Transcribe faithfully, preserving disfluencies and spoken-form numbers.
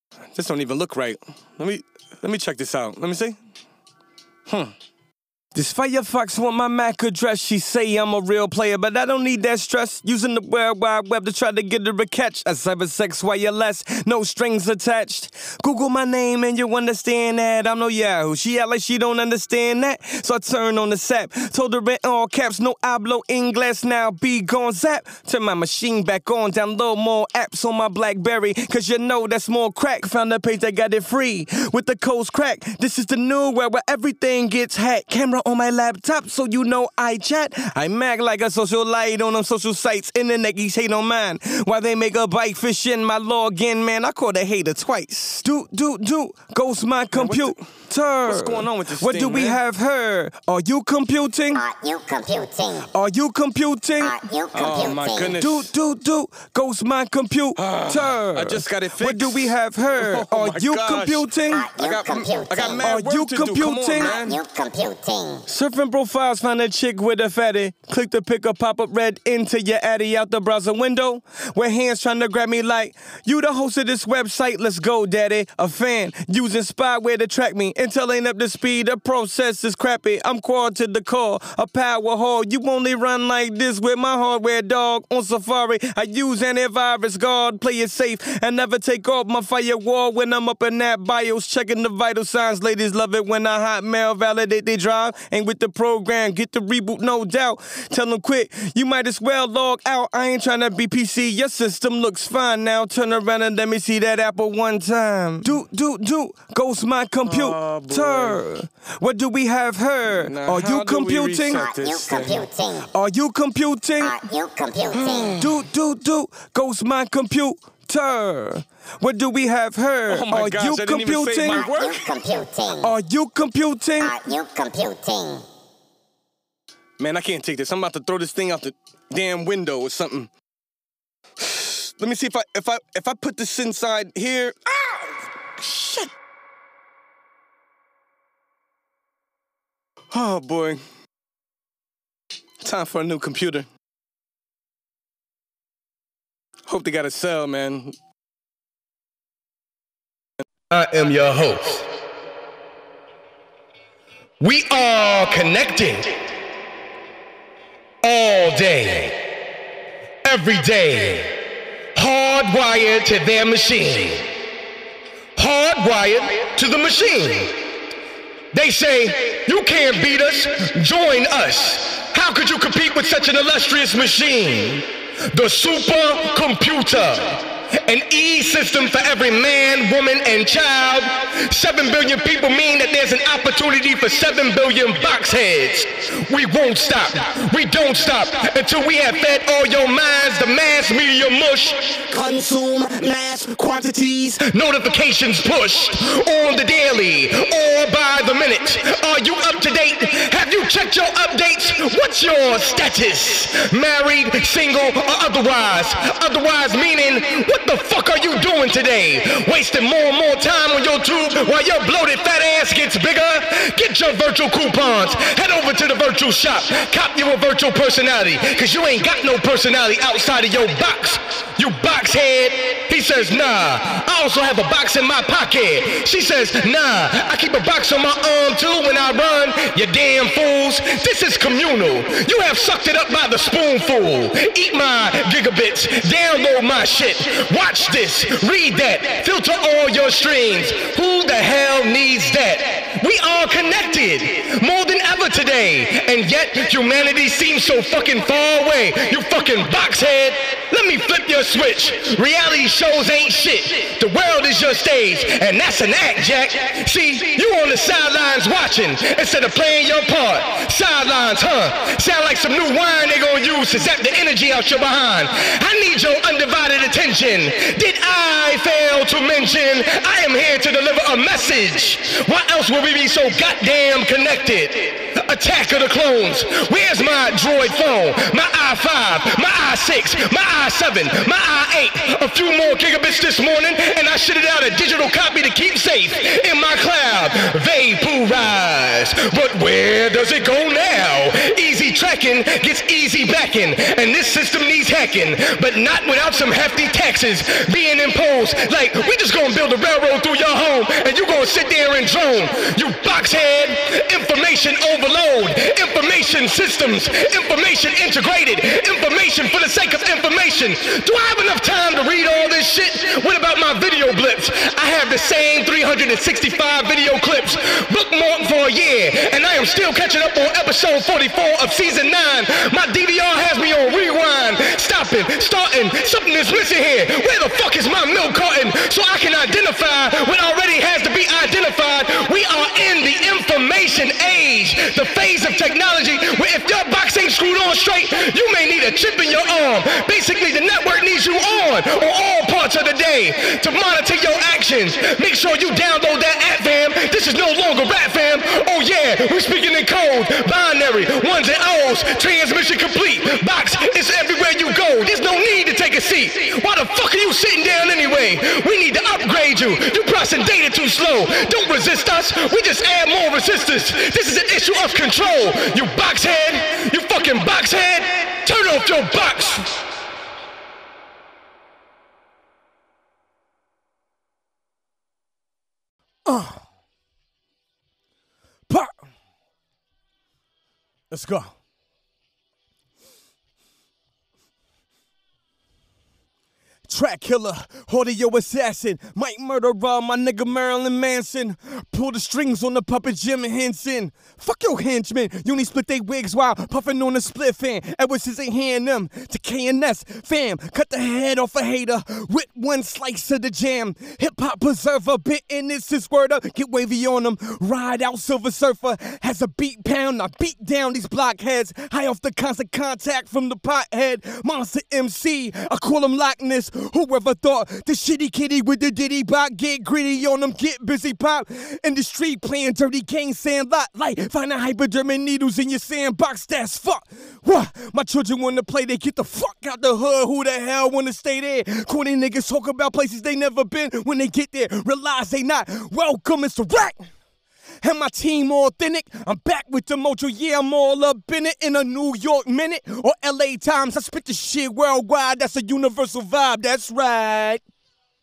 This don't even look right. Let me let me check this out. Let me see. Hmm. This Firefox want my M A C address. She say I'm a real player, but I don't need that stress. Using the World Wide Web to try to get her a catch. A cybersex wireless, no strings attached. Google my name and you understand that I'm no Yahoo. She act like she don't understand that. So I turned on the sap. Told her in all caps, no hablo English, now be gone zap. Turn my machine back on, download more apps on my BlackBerry. Cause you know that's more crack. Found a page that got it free with the code's crack. This is the new world where everything gets hacked. Camera on my laptop, so you know I chat. I mag like a socialite on them social sites. Internet geeks hate on mine. While they make a bike fish in my login, man, I called a hater twice. Do, do, do, ghost my computer. What's going on with this What thing, do we man? have here? Are you computing? Are you computing? Are you computing? Are you computing? Oh, my goodness. Do, do, do, ghost my computer. I just got it fixed. What do we have here? Oh, Are my you gosh. computing? Are you I got, computing? I got Are mad work you to do. Come computing? on, Are man. you computing? Surfing profiles, find a chick with a fatty. Click the pick up, pop up red into your addy out the browser window. With hands trying to grab me like, you the host of this website, let's go, daddy. A fan, using spyware to track me. Intel ain't up to speed, the process is crappy. I'm quad to the core, a power hog. You only run like this with my hardware, dog. On Safari, I use antivirus guard. Play it safe and never take off my firewall when I'm up in that BIOS. Checking the vital signs, ladies love it when I hotmail validate they drive. Ain't with the program, get the reboot, no doubt. Tell them quick, you might as well log out. I ain't trying to be P C, your system looks fine now. Turn around and let me see that Apple one time. Do, do, do, ghost my computer. Oh, What do we have here? Now, Are how you do we computing? reset Are you this thing? computing? Are you computing? Are you computing? Do, do, do, ghost my computer. What do we have here? Oh my Are gosh, you I didn't even say computing? my Are word. you computing? Are you computing? Are you computing? Man, I can't take this. I'm about to throw this thing out the damn window or something. Let me see if I if I if I put this inside here. Ah! Shit. Oh boy. Time for a new computer. Hope they got a sell, man. I am your host. We are connected all day, every day, hardwired to their machine, hardwired to the machine. They say, you can't beat us, join us. How could you compete with such an illustrious machine? The supercomputer. An E-system for every man, woman, and child. Seven billion people mean that there's an opportunity for seven billion box heads. We won't stop. We don't stop until we have fed all your minds the mass media mush. Consume mass quantities. Notifications pushed on the daily or by the minute. Are you up to date? Have you checked your updates? What's your status? Married, single, or otherwise? Otherwise meaning, what the fuck are you doing today? Wasting more and more time on your tube while your bloated fat ass gets bigger? Get your virtual coupons. Head over to the virtual shop. Cop you a virtual personality, cause you ain't got no personality outside of your box. You box head. He says, nah. I also have a box in my pocket. She says, nah. I keep a box on my arm too when I run. You damn fools. This is communal. You have sucked it up by the spoonful. Eat my gigabits. Download my shit. Watch this. Read that. Filter all your streams. Who the hell needs that? We are connected more than ever today. And yet humanity seems so fucking far away. You fucking boxhead. Let me flip your switch. Reality shows ain't shit. The world is your stage, and that's an act, Jack. See, you on the sidelines watching instead of playing your part. Sidelines, huh? Sound like some new wine they gonna use to zap the energy out your behind. I need your undivided attention. Did I fail to mention I am here to deliver a message? Why else would we be so goddamn connected? Attack of the Clones. Where's my Droid phone? My i five, my i six, my i seven, my i eight. A few more gigabits this morning, and I shitted out a digital copy to keep safe in my cloud. Vaporize. But where does it go now? Easy tracking gets easy backing, and this system needs hacking, but not without some hefty taxes being imposed. Like, we just gonna build a railroad through your home, and you gonna sit there and drone. You boxhead. Information overload. Information systems. Information integrated. Information for the sake of information. Do I have enough time to read all this shit? What about my video blips? I have the same three hundred sixty-five video clips bookmarked for a year, and I am still catching up on episode forty-four of season nine. My D V R has me on rewind. Stopping, starting, something is missing here. Where the fuck is my milk carton so I can identify what already has to be identified? We are in the information age, the phase of technology where if your box ain't screwed on straight, you may need a chip in your arm. Basically, the network needs you on on all parts of the day to monitor your actions. Make sure you download that app, fam. This is no longer rap, fam. Oh yeah, we're speaking in code, binary, ones and O's, transmission complete. Box is everywhere you go. There's no need to take a seat. Why the fuck are you sitting down anyway? We need to upgrade you. You processing data too slow. Don't resist us. We just add more resistors. This is an issue of control. You boxhead. You fucking boxhead. Turn off your box. Uh. Pop. Let's go. Track killer, audio assassin, might murder uh, my nigga Marilyn Manson. Pull the strings on the puppet Jim Henson. Fuck your henchmen, you need split they wigs while puffing on a split fan. Edward says they hand them to K and S. Fam, cut the head off a hater with one slice of the jam. Hip hop preserver, bit in this is word up. Get wavy on them, ride out Silver Surfer. Has a beat pound, I beat down these blockheads. High off the constant contact from the pothead. Monster M C, I call him Loch Ness. Whoever thought the shitty kitty with the diddy bop, get gritty on them, get busy pop. In the street playing dirty game, sand lot like finding hypodermic needles in your sandbox, that's fuck. What? My children wanna play, they get the fuck out the hood. Who the hell wanna stay there? Corny niggas talk about places they never been. When they get there, realize they not welcome, it's the rack. And my team authentic, I'm back with the mojo, yeah, I'm all up in it. In a New York Minute or L A Times, I spit the shit worldwide, that's a universal vibe, that's right.